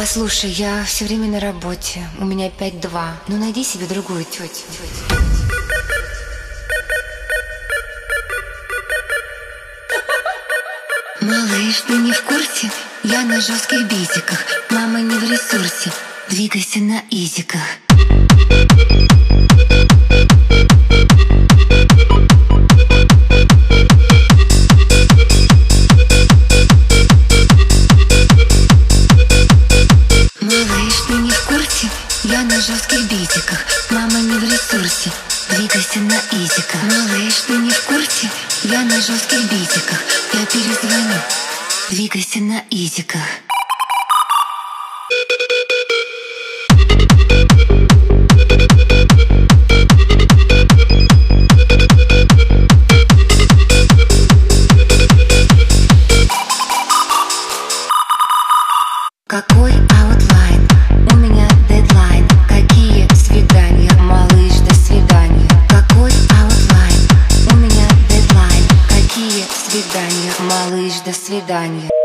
Послушай, я все время на работе, у меня 5-2. Ну найди себе другую тетю. Малыш, ты не в курсе? Я на жестких битиках. Мама не в ресурсе. Двигайся на изиках. Малыш, ты не в курсе? Я на жестких битиках. Мама не в ресурсе. Двигайся на изиках. Малыш, ты не в курсе? Я на жестких битиках. Я перезвоню. Двигайся на изиках. Какой аутлайн? У меня дедлайн. Какие свидания? Малыш, до свидания. Какой аутлайн? У меня дедлайн. Какие свидания? Малыш, до свидания.